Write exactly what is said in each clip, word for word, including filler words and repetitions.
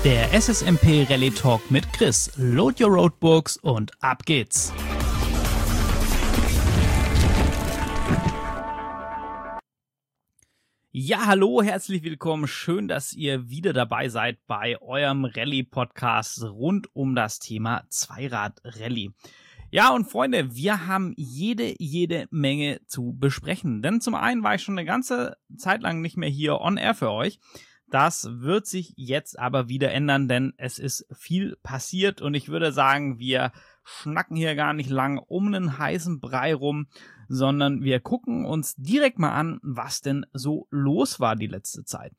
Der S S M P Rallye Talk mit Chris. Load your Roadbooks und ab geht's. Ja, hallo, herzlich willkommen. Schön, dass ihr wieder dabei seid bei eurem Rallye-Podcast rund um das Thema Zweirad-Rallye. Ja, und Freunde, wir haben jede, jede Menge zu besprechen. Denn zum einen war ich schon eine ganze Zeit lang nicht mehr hier on air für euch. Das wird sich jetzt aber wieder ändern, denn es ist viel passiert und ich würde sagen, wir schnacken hier gar nicht lang um einen heißen Brei rum, sondern wir gucken uns direkt mal an, was denn so los war die letzte Zeit.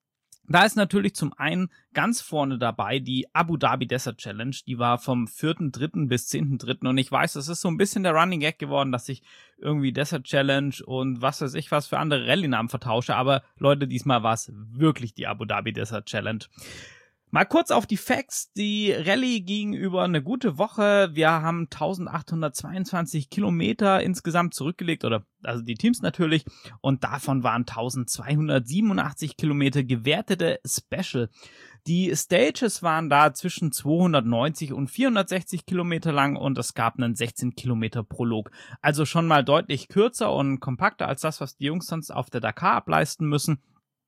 Da ist natürlich zum einen ganz vorne dabei die Abu Dhabi Desert Challenge, die war vom vierten dritten bis zehnten dritten und ich weiß, das ist so ein bisschen der Running Gag geworden, dass ich irgendwie Desert Challenge und was weiß ich was für andere Rallye-Namen vertausche, aber Leute, diesmal war es wirklich die Abu Dhabi Desert Challenge. Mal kurz auf die Facts. Die Rallye ging über eine gute Woche. Wir haben eintausendachthundertzweiundzwanzig Kilometer insgesamt zurückgelegt, oder also die Teams natürlich. Und davon waren eintausendzweihundertsiebenundachtzig Kilometer gewertete Special. Die Stages waren da zwischen zweihundertneunzig und vierhundertsechzig Kilometer lang und es gab einen sechzehn Kilometer Prolog. Also schon mal deutlich kürzer und kompakter als das, was die Jungs sonst auf der Dakar ableisten müssen.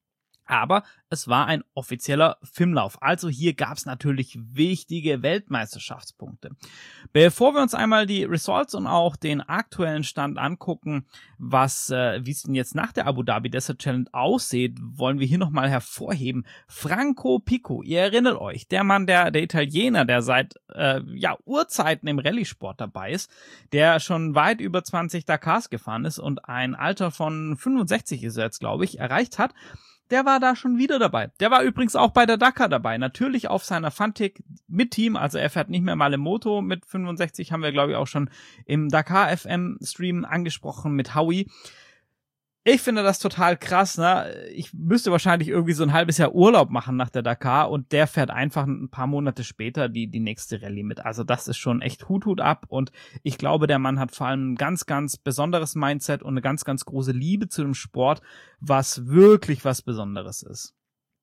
Aber es war ein offizieller Filmlauf, also hier gab es natürlich wichtige Weltmeisterschaftspunkte. Bevor wir uns einmal die Results und auch den aktuellen Stand angucken, was äh, wie es denn jetzt nach der Abu Dhabi Desert Challenge aussieht, wollen wir hier nochmal hervorheben. Franco Pico, ihr erinnert euch, der Mann, der der Italiener, der seit äh, ja Urzeiten im Rallye-Sport dabei ist, der schon weit über zwanzig Dakars gefahren ist und ein Alter von fünfundsechzig ist er jetzt, glaube ich, erreicht hat. Der war da schon wieder dabei. Der war übrigens auch bei der Dakar dabei. Natürlich auf seiner Fantic mit Team. Also er fährt nicht mehr mal im Moto mit fünfundsechzig. Haben wir, glaube ich, auch schon im Dakar F M Stream angesprochen mit Howie. Ich finde das total krass, ne? Ich müsste wahrscheinlich irgendwie so ein halbes Jahr Urlaub machen nach der Dakar und der fährt einfach ein paar Monate später die die nächste Rallye mit. Also das ist schon echt Hut, Hut ab und ich glaube, der Mann hat vor allem ein ganz, ganz besonderes Mindset und eine ganz, ganz große Liebe zu dem Sport, was wirklich was Besonderes ist.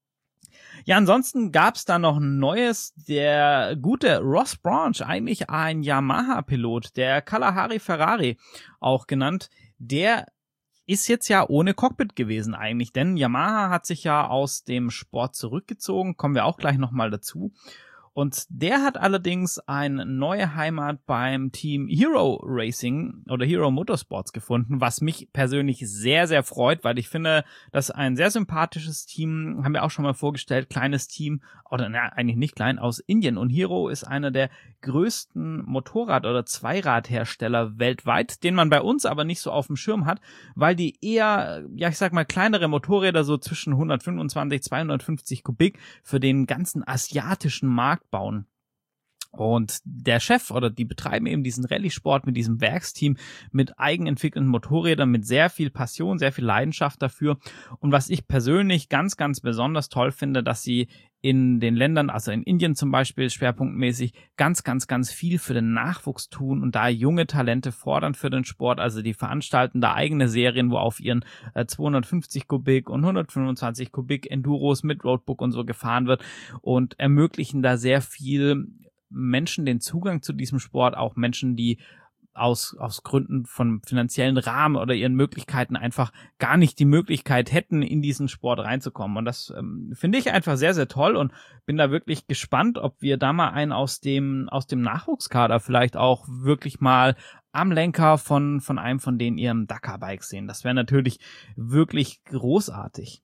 Ja, ansonsten gab's da noch ein Neues. Der gute Ross Branch, eigentlich ein Yamaha-Pilot, der Kalahari Ferrari auch genannt, der ist jetzt ja ohne Cockpit gewesen eigentlich, denn Yamaha hat sich ja aus dem Sport zurückgezogen, kommen wir auch gleich nochmal dazu. Und der hat allerdings eine neue Heimat beim Team Hero Racing oder Hero Motorsports gefunden, was mich persönlich sehr, sehr freut, weil ich finde, das ist ein sehr sympathisches Team, haben wir auch schon mal vorgestellt, kleines Team, oder na, eigentlich nicht klein, aus Indien. Und Hero ist einer der größten Motorrad- oder Zweiradhersteller weltweit, den man bei uns aber nicht so auf dem Schirm hat, weil die eher, ja ich sag mal, kleinere Motorräder so zwischen hundertfünfundzwanzig, zweihundertfünfzig Kubik für den ganzen asiatischen Markt bauen. Und der Chef oder die betreiben eben diesen Rallye-Sport mit diesem Werksteam mit eigenentwickelten Motorrädern, mit sehr viel Passion, sehr viel Leidenschaft dafür. Und was ich persönlich ganz, ganz besonders toll finde, dass sie in den Ländern, also in Indien zum Beispiel schwerpunktmäßig, ganz, ganz, ganz viel für den Nachwuchs tun und da junge Talente fordern für den Sport. Also die veranstalten da eigene Serien, wo auf ihren äh, zweihundertfünfzig Kubik und hundertfünfundzwanzig Kubik Enduros mit Roadbook und so gefahren wird und ermöglichen da sehr viel Menschen den Zugang zu diesem Sport, auch Menschen, die aus aus Gründen von finanziellen Rahmen oder ihren Möglichkeiten einfach gar nicht die Möglichkeit hätten, in diesen Sport reinzukommen. Und das ähm, finde ich einfach sehr, sehr toll und bin da wirklich gespannt, ob wir da mal einen aus dem aus dem Nachwuchskader vielleicht auch wirklich mal am Lenker von von einem von denen ihrem Dakar-Bike sehen. Das wäre natürlich wirklich großartig.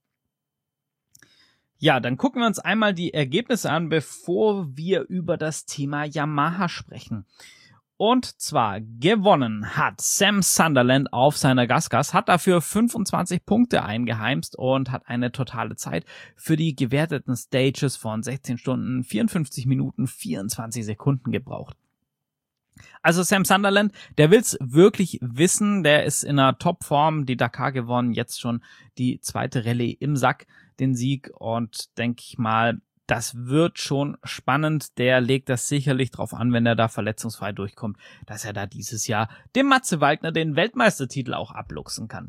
Ja, dann gucken wir uns einmal die Ergebnisse an, bevor wir über das Thema Yamaha sprechen. Und zwar gewonnen hat Sam Sunderland auf seiner Gasgas, hat dafür fünfundzwanzig Punkte eingeheimst und hat eine totale Zeit für die gewerteten Stages von sechzehn Stunden, vierundfünfzig Minuten, vierundzwanzig Sekunden gebraucht. Also Sam Sunderland, der will's wirklich wissen, der ist in einer Topform, die Dakar gewonnen, jetzt schon die zweite Rallye im Sack, den Sieg und denke ich mal, das wird schon spannend. Der legt das sicherlich drauf an, wenn er da verletzungsfrei durchkommt, dass er da dieses Jahr dem Matze Waldner den Weltmeistertitel auch abluchsen kann.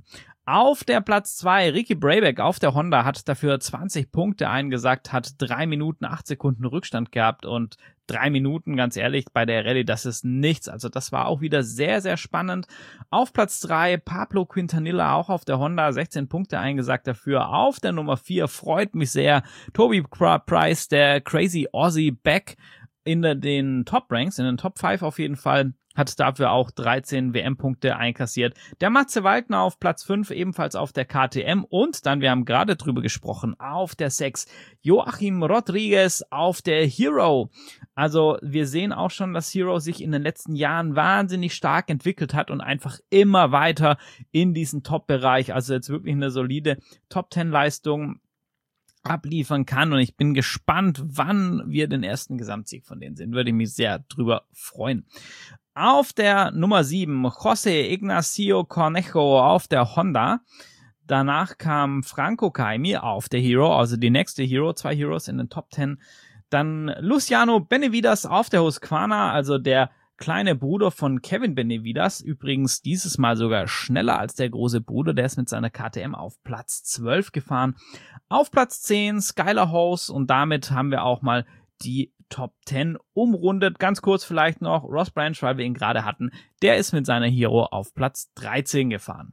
Auf der Platz zwei, Ricky Brabec auf der Honda hat dafür zwanzig Punkte eingesackt, hat drei Minuten, acht Sekunden Rückstand gehabt und drei Minuten, ganz ehrlich, bei der Rallye, das ist nichts. Also das war auch wieder sehr, sehr spannend. Auf Platz drei, Pablo Quintanilla auch auf der Honda, sechzehn Punkte eingesackt dafür. Auf der Nummer vier, freut mich sehr, Toby Price, der Crazy Aussie Back in den Top Ranks, in den Top fünf auf jeden Fall. Hat dafür auch dreizehn W M-Punkte einkassiert. Der Matze Waldner auf Platz fünf, ebenfalls auf der K T M. Und dann, wir haben gerade drüber gesprochen, auf der sechs, Joachim Rodriguez auf der Hero. Also wir sehen auch schon, dass Hero sich in den letzten Jahren wahnsinnig stark entwickelt hat und einfach immer weiter in diesen Top-Bereich, also jetzt wirklich eine solide Top-Zehn-Leistung abliefern kann. Und ich bin gespannt, wann wir den ersten Gesamtsieg von denen sehen. Würde ich mich sehr drüber freuen. Auf der Nummer sieben, José Ignacio Cornejo auf der Honda. Danach kam Franco Caimi auf der Hero, also die nächste Hero, zwei Heroes in den Top zehn. Dann Luciano Benavides auf der Husqvarna, also der kleine Bruder von Kevin Benavides. Übrigens dieses Mal sogar schneller als der große Bruder, der ist mit seiner K T M auf Platz zwölf gefahren. Auf Platz zehn Skylar House und damit haben wir auch mal die Top zehn umrundet. Ganz kurz vielleicht noch Ross Branch, weil wir ihn gerade hatten. Der ist mit seiner Hero auf Platz dreizehn gefahren.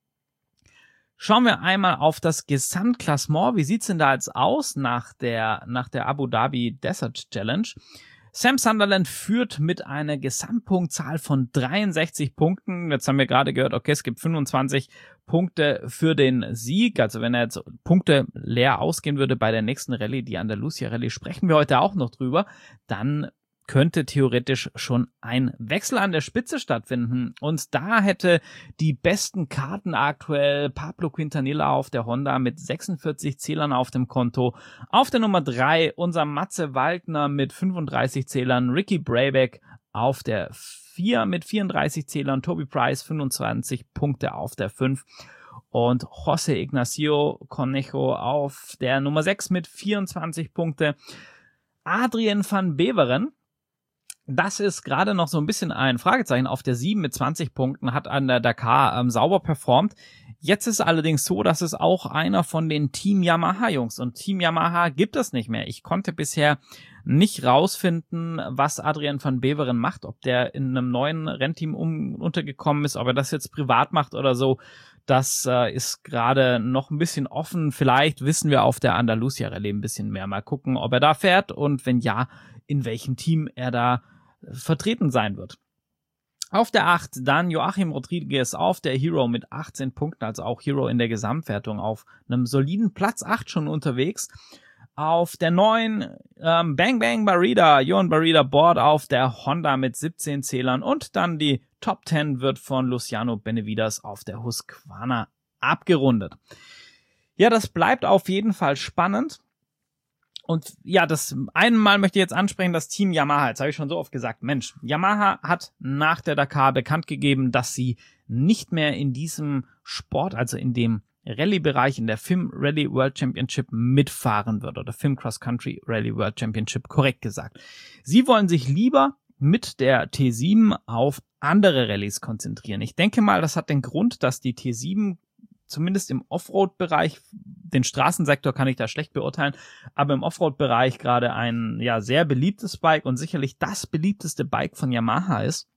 Schauen wir einmal auf das Gesamtklassement. Wie sieht's denn da jetzt aus nach der, nach der Abu Dhabi Desert Challenge? Sam Sunderland führt mit einer Gesamtpunktzahl von dreiundsechzig Punkten. Jetzt haben wir gerade gehört, okay, es gibt fünfundzwanzig Punkte für den Sieg. Also wenn er jetzt Punkte leer ausgehen würde bei der nächsten Rallye, die Andalusia Rallye, sprechen wir heute auch noch drüber, dann könnte theoretisch schon ein Wechsel an der Spitze stattfinden. Und da hätte die besten Karten aktuell Pablo Quintanilla auf der Honda mit sechsundvierzig Zählern auf dem Konto. Auf der Nummer drei unser Matze Waldner mit fünfunddreißig Zählern, Ricky Brabec auf der vier mit vierunddreißig Zählern, Toby Price fünfundzwanzig Punkte auf der fünf und José Ignacio Cornejo auf der Nummer sechs mit vierundzwanzig Punkte. Adrian van Beveren, das ist gerade noch so ein bisschen ein Fragezeichen, auf der sieben mit zwanzig Punkten, hat an der Dakar ähm, sauber performt. Jetzt ist es allerdings so, dass es auch einer von den Team Yamaha Jungs und Team Yamaha gibt es nicht mehr. Ich konnte bisher nicht rausfinden, was Adrian van Beveren macht, ob der in einem neuen Rennteam um, untergekommen ist, ob er das jetzt privat macht oder so. Das äh, ist gerade noch ein bisschen offen. Vielleicht wissen wir auf der Andalusia Rallye ein bisschen mehr. Mal gucken, ob er da fährt und wenn ja, in welchem Team er da vertreten sein wird. Auf der acht dann Joachim Rodriguez auf der Hero mit achtzehn Punkten, also auch Hero in der Gesamtwertung auf einem soliden Platz acht schon unterwegs. Auf der neun ähm, Bang Bang Barida, Johan Barida Board auf der Honda mit siebzehn Zählern und dann die Top zehn wird von Luciano Benavides auf der Husqvarna abgerundet. Ja, das bleibt auf jeden Fall spannend. Und ja, das einmal möchte ich jetzt ansprechen, das Team Yamaha. Jetzt habe ich schon so oft gesagt, Mensch, Yamaha hat nach der Dakar bekannt gegeben, dass sie nicht mehr in diesem Sport, also in dem Rallye-Bereich, in der F I M Rally World Championship mitfahren wird oder F I M Cross Country Rally World Championship, korrekt gesagt. Sie wollen sich lieber mit der T sieben auf andere Rallyes konzentrieren. Ich denke mal, das hat den Grund, dass die T sieben zumindest im Offroad-Bereich, den Straßensektor kann ich da schlecht beurteilen, aber im Offroad-Bereich gerade ein ja sehr beliebtes Bike und sicherlich das beliebteste Bike von Yamaha ist.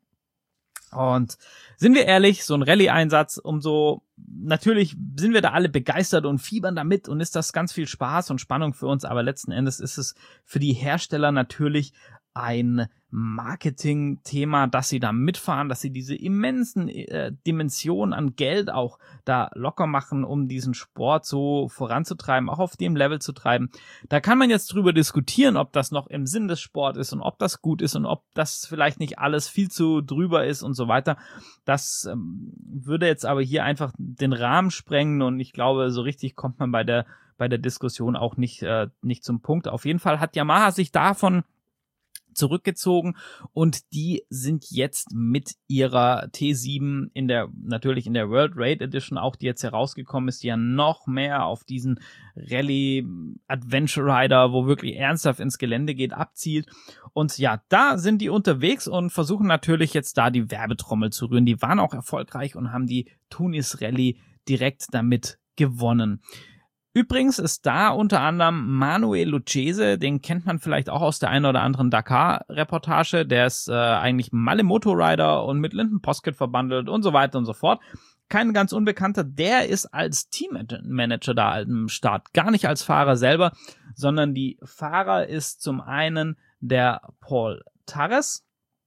Und sind wir ehrlich, so ein Rallye-Einsatz, umso, natürlich sind wir da alle begeistert und fiebern damit und ist das ganz viel Spaß und Spannung für uns, aber letzten Endes ist es für die Hersteller natürlich ein Marketing-Thema, dass sie da mitfahren, dass sie diese immensen äh, Dimensionen an Geld auch da locker machen, um diesen Sport so voranzutreiben, auch auf dem Level zu treiben. Da kann man jetzt drüber diskutieren, ob das noch im Sinn des Sports ist und ob das gut ist und ob das vielleicht nicht alles viel zu drüber ist und so weiter. Das ähm, würde jetzt aber hier einfach den Rahmen sprengen und ich glaube, so richtig kommt man bei der bei der Diskussion auch nicht äh, nicht zum Punkt. Auf jeden Fall hat Yamaha sich davon zurückgezogen und die sind jetzt mit ihrer T sieben in der, natürlich in der World Raid Edition auch, die jetzt herausgekommen ist, die ja noch mehr auf diesen Rallye Adventure Rider, wo wirklich ernsthaft ins Gelände geht, abzielt. Und ja, da sind die unterwegs und versuchen natürlich jetzt da die Werbetrommel zu rühren. Die waren auch erfolgreich und haben die Tunis Rallye direkt damit gewonnen. Übrigens ist da unter anderem Manuel Lucchese, den kennt man vielleicht auch aus der einen oder anderen Dakar-Reportage, der ist äh, eigentlich Malle Motorrider und mit Linden Poskett verbandelt und so weiter und so fort. Kein ganz Unbekannter, der ist als Teammanager da am Start, gar nicht als Fahrer selber, sondern die Fahrer ist zum einen der Paul Tarres,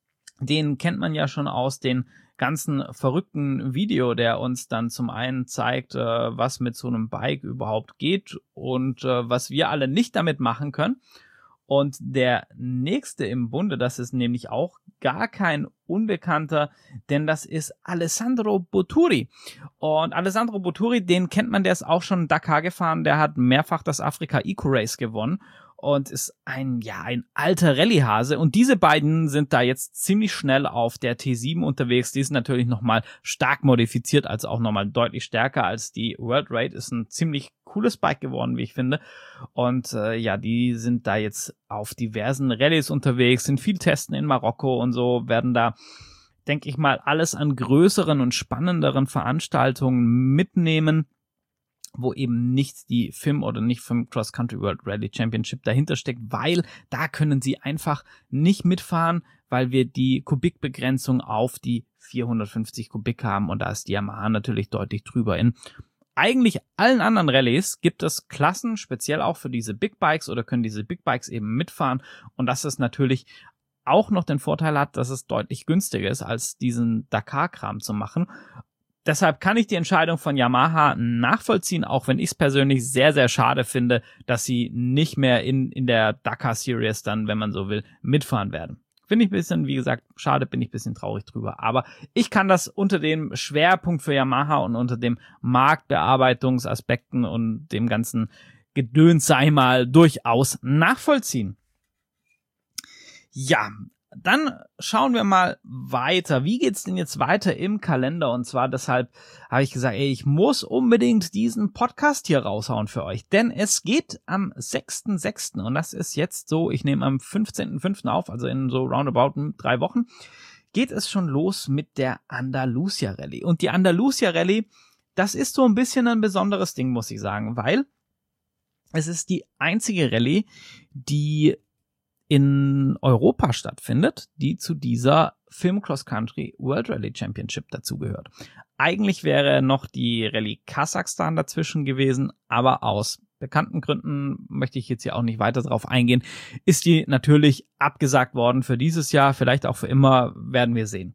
den kennt man ja schon aus den ganzen verrückten Video, der uns dann zum einen zeigt, äh, was mit so einem Bike überhaupt geht und äh, was wir alle nicht damit machen können. Und der nächste im Bunde, das ist nämlich auch gar kein Unbekannter, denn das ist Alessandro Boturi. Und Alessandro Boturi, den kennt man, der ist auch schon Dakar gefahren, der hat mehrfach das Afrika Eco Race gewonnen und ist ein, ja, ein alter Rallye-Hase. Und diese beiden sind da jetzt ziemlich schnell auf der T sieben unterwegs. Die ist natürlich nochmal stark modifiziert, also auch nochmal deutlich stärker als die World Raid. Ist ein ziemlich cooles Bike geworden, wie ich finde. Und äh, ja, die sind da jetzt auf diversen Rallyes unterwegs, sind viel testen in Marokko und so, werden da, denke ich mal, alles an größeren und spannenderen Veranstaltungen mitnehmen, wo eben nicht die F I M oder nicht F I M Cross Country World Rally Championship dahinter steckt, weil da können sie einfach nicht mitfahren, weil wir die Kubikbegrenzung auf die vierhundertfünfzig Kubik haben und da ist die Yamaha natürlich deutlich drüber. In eigentlich allen anderen Rallyes gibt es Klassen, speziell auch für diese Big Bikes oder können diese Big Bikes eben mitfahren und dass es natürlich auch noch den Vorteil hat, dass es deutlich günstiger ist, als diesen Dakar-Kram zu machen. Deshalb kann ich die Entscheidung von Yamaha nachvollziehen, auch wenn ich es persönlich sehr, sehr schade finde, dass sie nicht mehr in, in der Dakar Series dann, wenn man so will, mitfahren werden. Finde ich ein bisschen, wie gesagt, schade, bin ich ein bisschen traurig drüber. Aber ich kann das unter dem Schwerpunkt für Yamaha und unter dem Marktbearbeitungsaspekten und dem ganzen Gedöns, sei mal, durchaus nachvollziehen. Ja, dann schauen wir mal weiter. Wie geht's denn jetzt weiter im Kalender? Und zwar deshalb habe ich gesagt, ey, ich muss unbedingt diesen Podcast hier raushauen für euch. Denn es geht am sechsten sechsten und das ist jetzt so, ich nehme am fünfzehnten fünften auf, also in so roundabout drei Wochen, geht es schon los mit der Andalusia Rallye. Und die Andalusia Rallye, das ist so ein bisschen ein besonderes Ding, muss ich sagen, weil es ist die einzige Rallye, die in Europa stattfindet, die zu dieser F I M Cross Country World Rally Championship dazugehört. Eigentlich wäre noch die Rallye Kasachstan dazwischen gewesen, aber aus bekannten Gründen möchte ich jetzt hier auch nicht weiter drauf eingehen, ist die natürlich abgesagt worden für dieses Jahr, vielleicht auch für immer, werden wir sehen.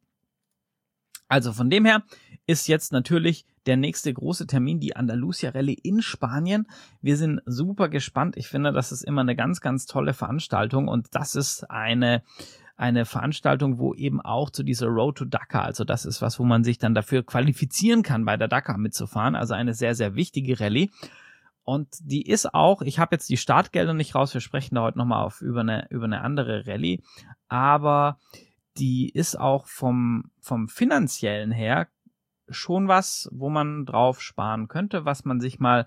Also von dem her ist jetzt natürlich der nächste große Termin die Andalusia Rallye in Spanien. Wir sind super gespannt. Ich finde, das ist immer eine ganz, ganz tolle Veranstaltung und das ist eine eine Veranstaltung, wo eben auch zu dieser Road to Dakar, also das ist was, wo man sich dann dafür qualifizieren kann, bei der Dakar mitzufahren. Also eine sehr, sehr wichtige Rallye. Und die ist auch, ich habe jetzt die Startgelder nicht raus, wir sprechen da heute nochmal auf über eine über eine andere Rallye, aber die ist auch vom vom finanziellen her schon was, wo man drauf sparen könnte, was man sich mal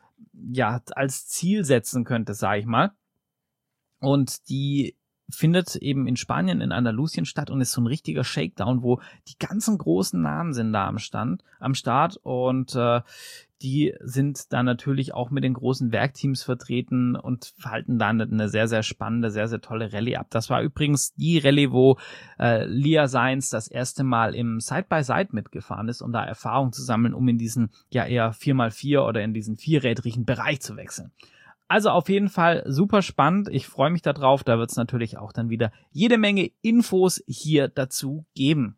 ja als Ziel setzen könnte, sage ich mal. Und die findet eben in Spanien, in Andalusien statt und ist so ein richtiger Shakedown, wo die ganzen großen Namen sind da am Stand, am Start und äh, die sind da natürlich auch mit den großen Werkteams vertreten und halten da eine sehr, sehr spannende, sehr, sehr tolle Rallye ab. Das war übrigens die Rallye, wo äh, Lia Sainz das erste Mal im Side-by-Side mitgefahren ist, um da Erfahrung zu sammeln, um in diesen ja eher vier mal vier oder in diesen vierrädrigen Bereich zu wechseln. Also auf jeden Fall super spannend. Ich freue mich darauf. Da wird es natürlich auch dann wieder jede Menge Infos hier dazu geben.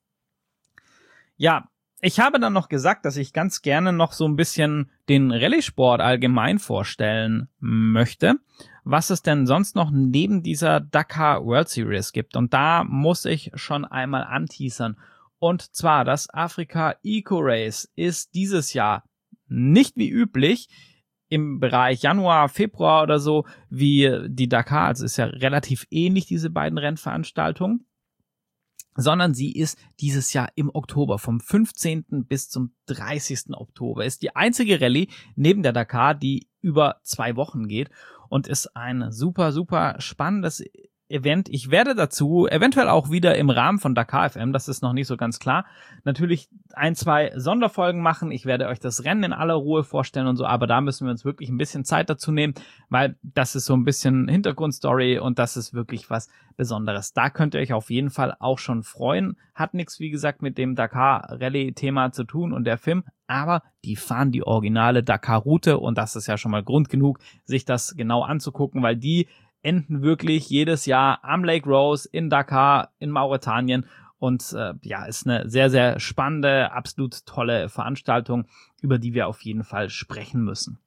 Ja, ich habe dann noch gesagt, dass ich ganz gerne noch so ein bisschen den Rallye-Sport allgemein vorstellen möchte, was es denn sonst noch neben dieser Dakar World Series gibt. Und da muss ich schon einmal anteasern. Und zwar das Afrika Eco Race ist dieses Jahr nicht wie üblich im Bereich Januar, Februar oder so wie die Dakar. Also ist ja relativ ähnlich, diese beiden Rennveranstaltungen. Sondern sie ist dieses Jahr im Oktober, vom fünfzehnten bis zum dreißigsten Oktober. Ist die einzige Rallye neben der Dakar, die über zwei Wochen geht und ist ein super, super spannendes Event. Ich werde dazu eventuell auch wieder im Rahmen von Dakar F M, das ist noch nicht so ganz klar, natürlich ein, zwei Sonderfolgen machen. Ich werde euch das Rennen in aller Ruhe vorstellen und so, aber da müssen wir uns wirklich ein bisschen Zeit dazu nehmen, weil das ist so ein bisschen Hintergrundstory und das ist wirklich was Besonderes. Da könnt ihr euch auf jeden Fall auch schon freuen. Hat nichts, wie gesagt, mit dem Dakar-Rallye-Thema zu tun und der Film, aber die fahren die originale Dakar-Route und das ist ja schon mal Grund genug, sich das genau anzugucken, weil die enden wirklich jedes Jahr am Lake Rose in Dakar in Mauretanien und äh, ja, ist eine sehr, sehr spannende, absolut tolle Veranstaltung, über die wir auf jeden Fall sprechen müssen.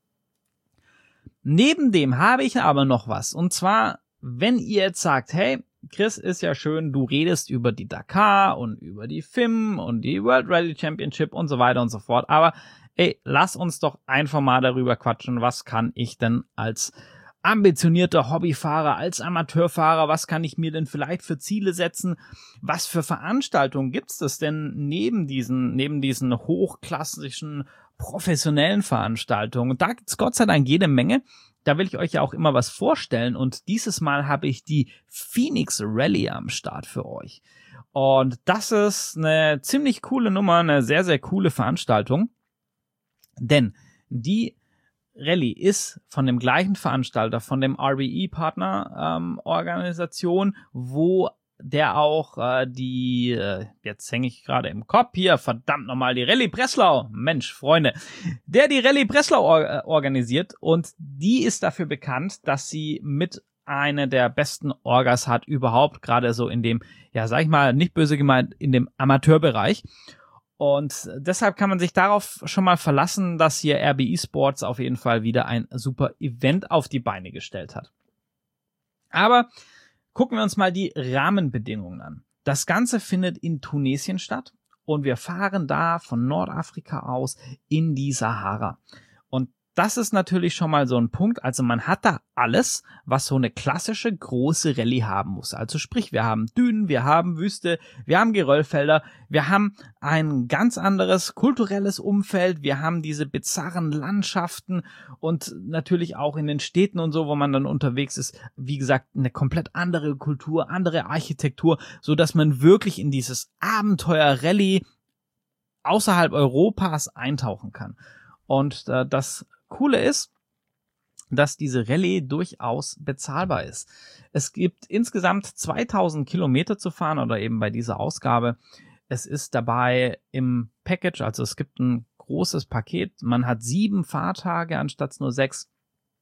Neben dem habe ich aber noch was und zwar, wenn ihr jetzt sagt, hey, Chris, ist ja schön, du redest über die Dakar und über die F I M und die World Rally Championship und so weiter und so fort, aber ey, lass uns doch einfach mal darüber quatschen, was kann ich denn als ambitionierter Hobbyfahrer, als Amateurfahrer, was kann ich mir denn vielleicht für Ziele setzen? Was für Veranstaltungen gibt's das denn neben diesen, neben diesen hochklassischen, professionellen Veranstaltungen? Und da gibt's Gott sei Dank jede Menge. Da will ich euch ja auch immer was vorstellen und dieses Mal habe ich die Phoenix Rally am Start für euch. Und das ist eine ziemlich coole Nummer, eine sehr, sehr coole Veranstaltung, denn die Rallye ist von dem gleichen Veranstalter, von dem R B E-Partner ähm, Organisation, wo der auch äh, die, äh, jetzt hänge ich gerade im Kopf hier, verdammt nochmal, die Rallye Breslau, Mensch, Freunde, der die Rallye Breslau or äh, organisiert und die ist dafür bekannt, dass sie mit eine der besten Orgas hat überhaupt, gerade so in dem, ja, sag ich mal, nicht böse gemeint, in dem Amateurbereich. Und deshalb kann man sich darauf schon mal verlassen, dass hier R B E Sports auf jeden Fall wieder ein super Event auf die Beine gestellt hat. Aber gucken wir uns mal die Rahmenbedingungen an. Das Ganze findet in Tunesien statt und wir fahren da von Nordafrika aus in die Sahara. Und das ist natürlich schon mal so ein Punkt. Also man hat da alles, was so eine klassische große Rallye haben muss. Also sprich, wir haben Dünen, wir haben Wüste, wir haben Geröllfelder, wir haben ein ganz anderes kulturelles Umfeld, wir haben diese bizarren Landschaften und natürlich auch in den Städten und so, wo man dann unterwegs ist, wie gesagt, eine komplett andere Kultur, andere Architektur, so dass man wirklich in dieses Abenteuer Rallye außerhalb Europas eintauchen kann. Und äh, das Coole ist, dass diese Rallye durchaus bezahlbar ist. Es gibt insgesamt zweitausend Kilometer zu fahren oder eben bei dieser Ausgabe. Es ist dabei im Package, also es gibt ein großes Paket. Man hat sieben Fahrtage anstatt nur sechs.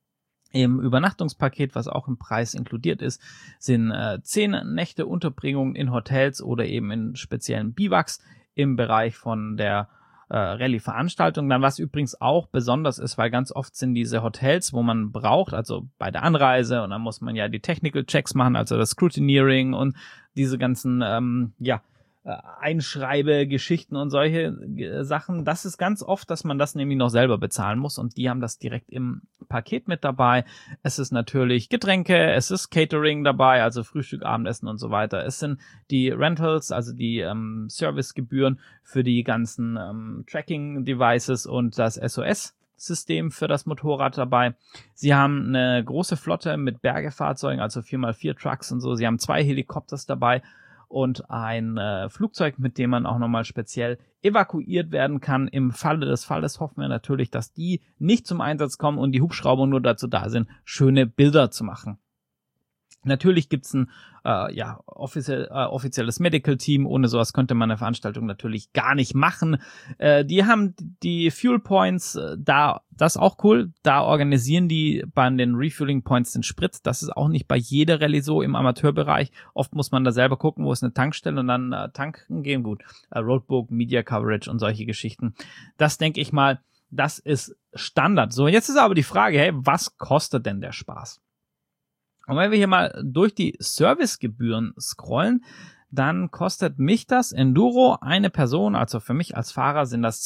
Im Übernachtungspaket, was auch im Preis inkludiert ist, sind äh, zehn Nächte Unterbringung in Hotels oder eben in speziellen Biwaks im Bereich von der Äh, Rallye-Veranstaltung. Dann, was übrigens auch besonders ist, weil ganz oft sind diese Hotels, wo man braucht, also bei der Anreise und dann muss man ja die Technical Checks machen, also das Scrutineering und diese ganzen, ähm, ja, Einschreibegeschichten und solche äh, Sachen. Das ist ganz oft, dass man das nämlich noch selber bezahlen muss und die haben das direkt im Paket mit dabei. Es ist natürlich Getränke, es ist Catering dabei, also Frühstück, Abendessen und so weiter. Es sind die Rentals, also die ähm, Servicegebühren für die ganzen ähm, Tracking-Devices und das S O S-System für das Motorrad dabei. Sie haben eine große Flotte mit Bergefahrzeugen, also vier mal vier Trucks und so. Sie haben zwei Helikopters dabei und ein äh, Flugzeug, mit dem man auch nochmal speziell evakuiert werden kann. Im Falle des Falles hoffen wir natürlich, dass die nicht zum Einsatz kommen und die Hubschrauber nur dazu da sind, schöne Bilder zu machen. Natürlich gibt's ein äh, ja, offiziell, äh, offizielles Medical Team. Ohne sowas könnte man eine Veranstaltung natürlich gar nicht machen. Äh, die haben die Fuel Points, äh, da das ist auch cool. Da organisieren die bei den Refueling Points den Sprit. Das ist auch nicht bei jeder Rallye so im Amateurbereich. Oft muss man da selber gucken, wo ist eine Tankstelle und dann äh, tanken gehen. Gut, äh, Roadbook, Media Coverage und solche Geschichten. Das denke ich mal, das ist Standard. So, jetzt ist aber die Frage, hey, was kostet denn der Spaß? Und wenn wir hier mal durch die Servicegebühren scrollen, dann kostet mich das Enduro eine Person, also für mich als Fahrer sind das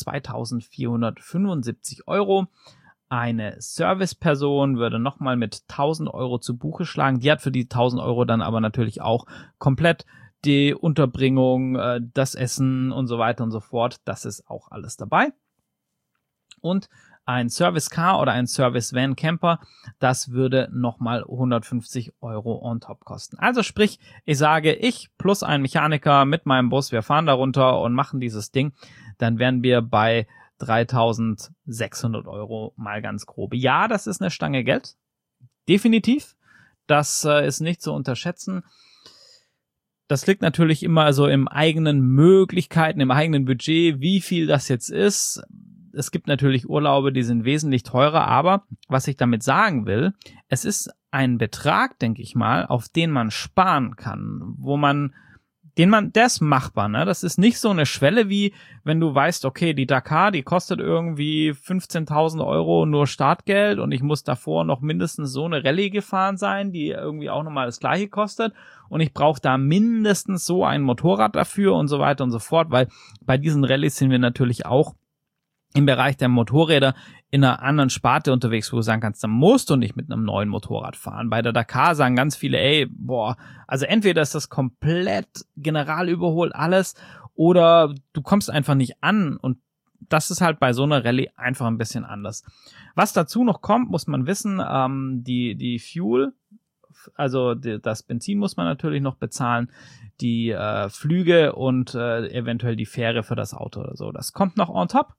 zweitausendvierhundertfünfundsiebzig Euro. Eine Serviceperson würde nochmal mit tausend Euro zu Buche schlagen. Die hat für die tausend Euro dann aber natürlich auch komplett die Unterbringung, das Essen und so weiter und so fort. Das ist auch alles dabei. Und ein Service Car oder ein Service Van Camper, das würde nochmal hundertfünfzig Euro on top kosten. Also sprich, ich sage, ich plus ein Mechaniker mit meinem Bus, wir fahren da runter und machen dieses Ding, dann wären wir bei dreitausendsechshundert Euro mal ganz grob. Ja, das ist eine Stange Geld, definitiv. Das äh, ist nicht zu unterschätzen. Das liegt natürlich immer so im eigenen Möglichkeiten, im eigenen Budget, wie viel das jetzt ist. Es gibt natürlich Urlaube, die sind wesentlich teurer, aber was ich damit sagen will, es ist ein Betrag, denke ich mal, auf den man sparen kann, wo man, den man, der ist machbar, ne? Das ist nicht so eine Schwelle wie, wenn du weißt, okay, die Dakar, die kostet irgendwie fünfzehntausend Euro nur Startgeld und ich muss davor noch mindestens so eine Rallye gefahren sein, die irgendwie auch nochmal das Gleiche kostet und ich brauche da mindestens so ein Motorrad dafür und so weiter und so fort, weil bei diesen Rallyes sind wir natürlich auch im Bereich der Motorräder in einer anderen Sparte unterwegs, wo du sagen kannst, dann musst du nicht mit einem neuen Motorrad fahren. Bei der Dakar sagen ganz viele, ey, boah, also entweder ist das komplett general überholt alles oder du kommst einfach nicht an und das ist halt bei so einer Rallye einfach ein bisschen anders. Was dazu noch kommt, muss man wissen, ähm, die, die Fuel, also die, das Benzin muss man natürlich noch bezahlen, die äh, Flüge und äh, eventuell die Fähre für das Auto oder so. Das kommt noch on top.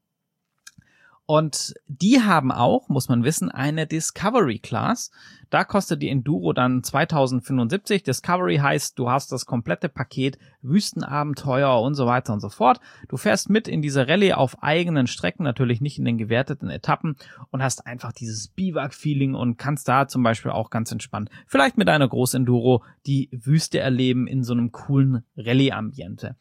Und die haben auch, muss man wissen, eine Discovery Class. Da kostet die Enduro dann zweitausendfünfundsiebzig. Discovery heißt, du hast das komplette Paket Wüstenabenteuer und so weiter und so fort. Du fährst mit in diese Rallye auf eigenen Strecken, natürlich nicht in den gewerteten Etappen und hast einfach dieses Biwak-Feeling und kannst da zum Beispiel auch ganz entspannt, vielleicht mit einer Großenduro, die Wüste erleben in so einem coolen Rallye-Ambiente.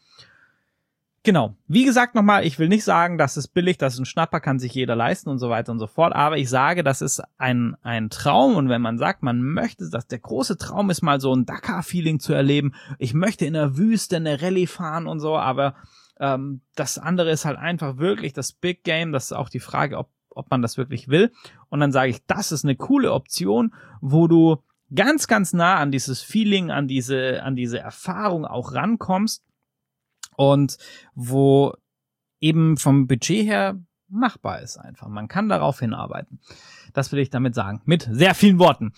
Genau. Wie gesagt nochmal, ich will nicht sagen, das ist billig, das ist ein Schnapper, kann sich jeder leisten und so weiter und so fort, aber ich sage, das ist ein ein Traum und wenn man sagt, man möchte, dass der große Traum ist, mal so ein Dakar-Feeling zu erleben, ich möchte in der Wüste eine Rallye fahren und so, aber ähm, das andere ist halt einfach wirklich das Big Game, das ist auch die Frage, ob ob man das wirklich will und dann sage ich, das ist eine coole Option, wo du ganz, ganz nah an dieses Feeling, an diese an diese Erfahrung auch rankommst, und wo eben vom Budget her machbar ist einfach. Man kann darauf hinarbeiten. Das will ich damit sagen. Mit sehr vielen Worten.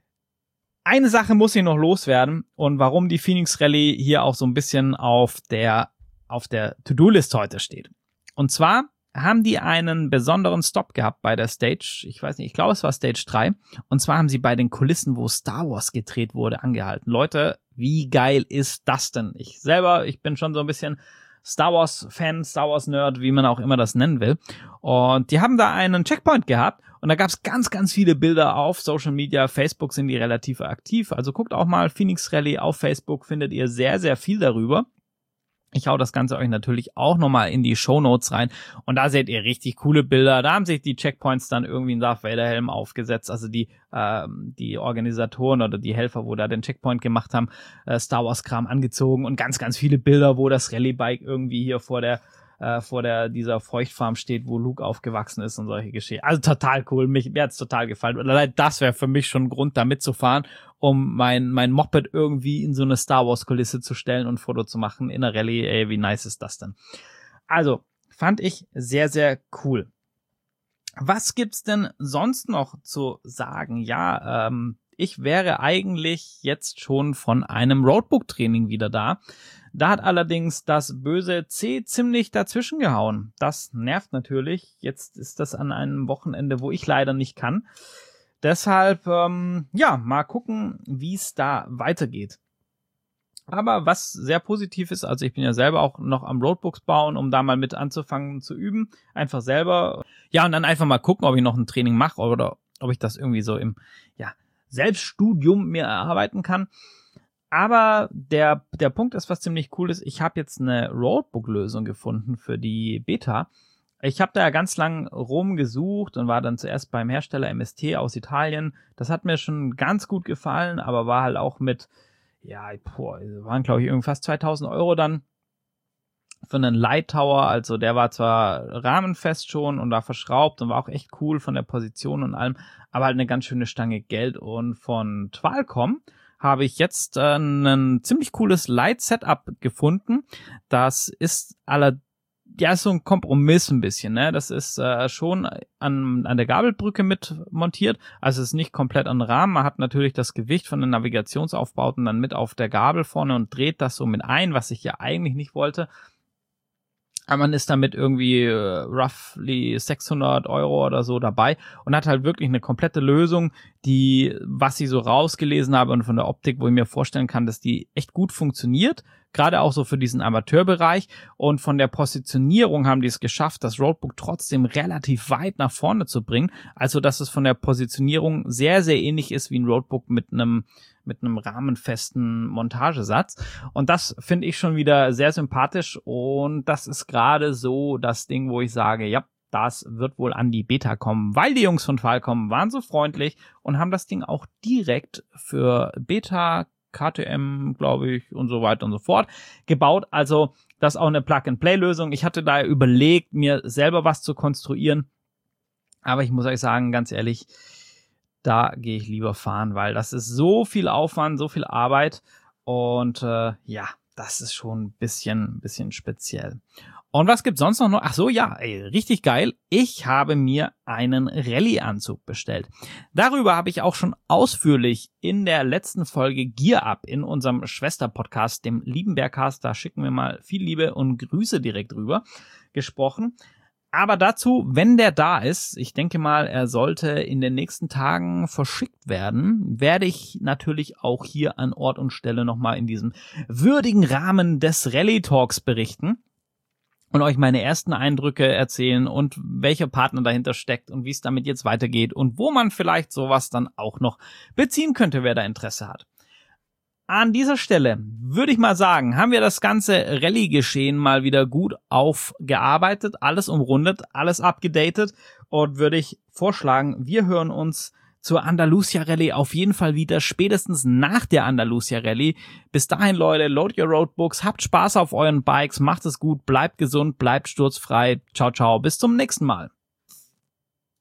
Eine Sache muss ich noch loswerden und warum die Phoenix Rallye hier auch so ein bisschen auf der, auf der To-Do-List heute steht. Und zwar haben die einen besonderen Stop gehabt bei der Stage. Ich weiß nicht, ich glaube, es war Stage drei. Und zwar haben sie bei den Kulissen, wo Star Wars gedreht wurde, angehalten. Leute, wie geil ist das denn? Ich selber, ich bin schon so ein bisschen Star Wars-Fan, Star Wars-Nerd, wie man auch immer das nennen will. Und die haben da einen Checkpoint gehabt und da gab es ganz, ganz viele Bilder auf Social Media. Facebook sind die relativ aktiv. Also guckt auch mal Phoenix Rallye auf Facebook, findet ihr sehr, sehr viel darüber. Ich hau das Ganze euch natürlich auch nochmal in die Shownotes rein und da seht ihr richtig coole Bilder. Da haben sich die Checkpoints dann irgendwie einen Darth Vader Helm aufgesetzt, also die ähm, die Organisatoren oder die Helfer, wo da den Checkpoint gemacht haben, äh, Star Wars Kram angezogen und ganz, ganz viele Bilder, wo das Rallye-Bike irgendwie hier vor der äh, vor der dieser Feuchtfarm steht, wo Luke aufgewachsen ist und solche Geschichten. Also total cool, mich, mir hat's total gefallen. Und allein das wäre für mich schon ein Grund, da mitzufahren, um mein mein Moped irgendwie in so eine Star Wars Kulisse zu stellen und ein Foto zu machen in der Rallye. Ey, wie nice ist das denn? Also, fand ich sehr, sehr cool. Was gibt's denn sonst noch zu sagen? Ja, ähm, ich wäre eigentlich jetzt schon von einem Roadbook-Training wieder da. Da hat allerdings das böse C ziemlich dazwischen gehauen. Das nervt natürlich. Jetzt ist das an einem Wochenende, wo ich leider nicht kann. Deshalb, ähm, ja, mal gucken, wie es da weitergeht. Aber was sehr positiv ist, also ich bin ja selber auch noch am Roadbooks bauen, um da mal mit anzufangen zu üben. Einfach selber. Ja, und dann einfach mal gucken, ob ich noch ein Training mache oder ob ich das irgendwie so im, ja, Selbststudium mir erarbeiten kann. Aber der der Punkt ist, was ziemlich cool ist, ich habe jetzt eine Roadbook-Lösung gefunden für die Beta. Ich habe da ja ganz lang rumgesucht und war dann zuerst beim Hersteller M S T aus Italien. Das hat mir schon ganz gut gefallen, aber war halt auch mit, ja, boah, waren glaube ich irgendwie fast zweitausend Euro dann für einen Light Tower. Also der war zwar rahmenfest schon und war verschraubt und war auch echt cool von der Position und allem, aber halt eine ganz schöne Stange Geld. Und von Twalcomm habe ich jetzt äh, ein ziemlich cooles Light-Setup gefunden. Das ist allerdings ja, ist so ein Kompromiss ein bisschen, ne? Das ist äh, schon an, an der Gabelbrücke mit montiert, also es ist nicht komplett an den Rahmen. Man hat natürlich das Gewicht von den Navigationsaufbauten dann mit auf der Gabel vorne und dreht das so mit ein, was ich ja eigentlich nicht wollte. Aber man ist damit irgendwie äh, roughly sechshundert Euro oder so dabei und hat halt wirklich eine komplette Lösung, die, was ich so rausgelesen habe und von der Optik, wo ich mir vorstellen kann, dass die echt gut funktioniert, gerade auch so für diesen Amateurbereich. Und von der Positionierung haben die es geschafft, das Roadbook trotzdem relativ weit nach vorne zu bringen. Also, dass es von der Positionierung sehr, sehr ähnlich ist wie ein Roadbook mit einem mit einem rahmenfesten Montagesatz. Und das finde ich schon wieder sehr sympathisch. Und das ist gerade so das Ding, wo ich sage, ja, das wird wohl an die Beta kommen, weil die Jungs von Falcom waren so freundlich und haben das Ding auch direkt für Beta, K T M, glaube ich, und so weiter und so fort gebaut. Also das ist auch eine Plug-and-Play-Lösung. Ich hatte da überlegt, mir selber was zu konstruieren. Aber ich muss euch sagen, ganz ehrlich, da gehe ich lieber fahren, weil das ist so viel Aufwand, so viel Arbeit und äh, ja, das ist schon ein bisschen, bisschen speziell. Und was gibt's sonst noch? Ach so, ja, ey, richtig geil. Ich habe mir einen Rallye-Anzug bestellt. Darüber habe ich auch schon ausführlich in der letzten Folge Gear Up in unserem Schwester-Podcast, dem Liebenbergcast, da schicken wir mal viel Liebe und Grüße direkt rüber, gesprochen. Aber dazu, wenn der da ist, ich denke mal, er sollte in den nächsten Tagen verschickt werden, werde ich natürlich auch hier an Ort und Stelle nochmal in diesem würdigen Rahmen des Rallye Talks berichten und euch meine ersten Eindrücke erzählen und welcher Partner dahinter steckt und wie es damit jetzt weitergeht und wo man vielleicht sowas dann auch noch beziehen könnte, wer da Interesse hat. An dieser Stelle würde ich mal sagen, haben wir das ganze Rallye-Geschehen mal wieder gut aufgearbeitet, alles umrundet, alles abgedatet und würde ich vorschlagen, wir hören uns zur Andalusia Rallye auf jeden Fall wieder, spätestens nach der Andalusia Rallye. Bis dahin, Leute, load your Roadbooks, habt Spaß auf euren Bikes, macht es gut, bleibt gesund, bleibt sturzfrei. Ciao, ciao, bis zum nächsten Mal.